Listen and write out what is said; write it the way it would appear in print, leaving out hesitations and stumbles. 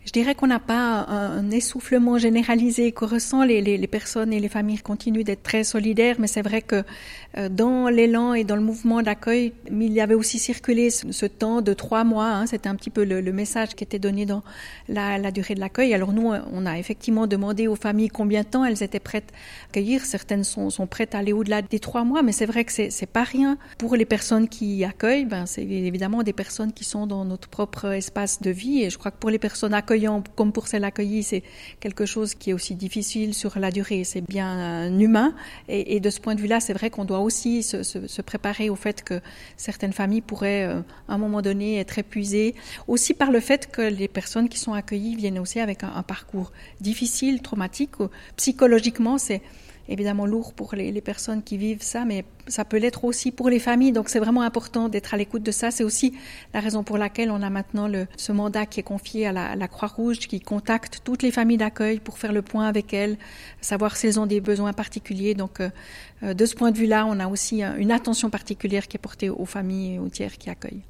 Je dirais qu'on n'a pas un essoufflement généralisé que ressent les personnes et les familles continuent d'être très solidaires, mais c'est vrai que dans l'élan et dans le mouvement d'accueil, il y avait aussi circulé ce temps de 3 mois, hein, c'était un petit peu le message qui était donné dans la durée de l'accueil. Alors nous, on a effectivement demandé aux familles combien de temps elles étaient prêtes à accueillir. Certaines sont prêtes à aller au-delà des 3 mois, mais c'est vrai que c'est pas rien. Pour les personnes qui accueillent, c'est évidemment des personnes qui sont dans notre propre espace de vie, et je crois que pour les personnes accueillant comme pour celles accueillies, c'est quelque chose qui est aussi difficile sur la durée. C'est bien humain. Et de ce point de vue-là, c'est vrai qu'on doit aussi se préparer au fait que certaines familles pourraient, à un moment donné, être épuisées. Aussi par le fait que les personnes qui sont accueillies viennent aussi avec un parcours difficile, traumatique. Psychologiquement, c'est évidemment lourd pour les personnes qui vivent ça, mais ça peut l'être aussi pour les familles. Donc c'est vraiment important d'être à l'écoute de ça. C'est aussi la raison pour laquelle on a maintenant ce mandat qui est confié à la Croix-Rouge, qui contacte toutes les familles d'accueil pour faire le point avec elles, savoir si elles ont des besoins particuliers. Donc de ce point de vue-là, on a aussi une attention particulière qui est portée aux familles et aux tiers qui accueillent.